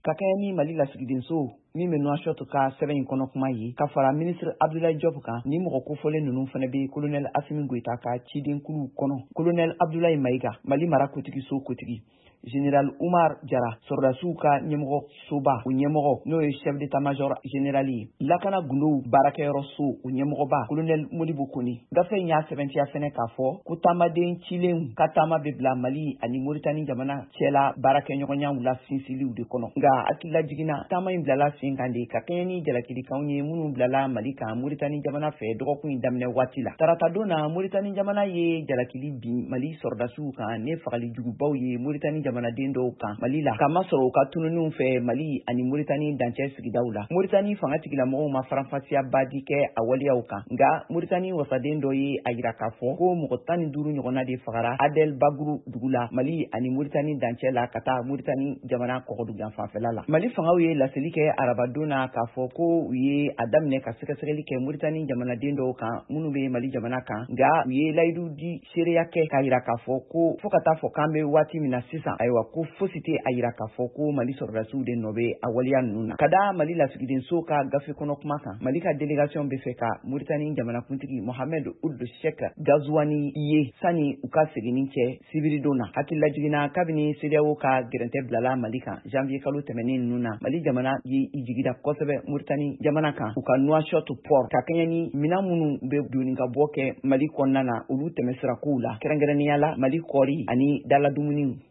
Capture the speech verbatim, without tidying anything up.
ka kɛɲɛ ni Mali lasigidenso min bɛ Nouakchott ka sɛbɛn in kɔnɔ kuma ye ka fara ministre Abdoulaye Diop kan ni mɔgɔ kofɔlen ninnu fana bɛ colonel Assimi Goïta ka cidenkulu kɔnɔ. Colonel Abdoulaye Maïga, Mali mara kotigi so kotigi, Général Oumar Diarra, sɔrɔdasiw ka ɲɛmɔgɔ soba o ɲɛmɔgɔ n'o ye chef d'état-major général ye, lakana gundow baarakɛyɔrɔ so o ɲɛmɔgɔba colonel Modibo Kone. Gafe in y'a sɛbɛntiya fɛnɛ k'a fɔ ko taamaden cilenw ka taama bɛ bila Mali ani Mauritanie jamana cɛla baarakɛɲɔgɔnyaw la sinsiliw de kɔnɔ. Nka hakilila jiginna taama in bilala sen kan de ka kɛɲɛ ni jalakilikanw ye minnu bilala Mali kan Mauritanie jamana fɛ dɔgɔkun in daminɛ waati la. Tarata don na Mauritanie jamana ye jalakili bin Mali sɔrɔdasiw kan ne fagali jugubaw ye Mauritanie jamanaden dɔw kan Mali la, k'a masɔrɔ u ka tununiw fɛ Mali ani Mauritanie dancɛ sigidaw la. Mauritanie fanga tigilamɔgɔw ma faranfasiya di kɛ a waleyaw kan, nka Mauritanie wasaden dɔ ye a yira k'a fɔ ko mɔgɔ tan ni duuru ɲɔgɔnna de fagara Adel Baguru dugu la Mali ani Mauritanie dancɛ la ka taa Mauritanie jamana kɔgɔdugan fanfɛla la. Mali fangaw ye laseli kɛ arabadon na k'a fɔ ko u ye a daminɛ ka sɛgɛsɛgɛli kɛ Mauritanie jamanaden dɔw kan minnu bɛ Mali jamana kan, nka u ye layidu di seereya kɛ k'a yira k'a fɔ ko fo ka taa fɔ k'an bɛ waati min na sisan ayiwa ko fosi tɛ a yira k'a fɔ ko Mali sɔrɔdasiw de nɔ bɛ a waleya ninnu na. Ka da Mali lasigidenso ka gafe kɔnɔ kuma kan, Mali ka délégation bɛ fɛ ka Mauritanie jamanakuntigi Mohamed Ould Cheikh Ghazouani ye sani u ka seginni cɛ sibiridon na. Hakilila jiginna kabini C E D E A O ka gɛrɛntɛ bilala Mali kan janvier kalo tɛmɛnen ninnu na, Mali jamana ye i jigida kosɛbɛ Mauritanie jamana kan u ka Nouakchott port ka kɛɲɛ ni minɛn minnu bɛ doni ka bɔ kɛ Mali kɔnɔna na olu tɛmɛsira kow la, kɛrɛnkɛrɛnnenya la Mali kɔɔri ani daladumuni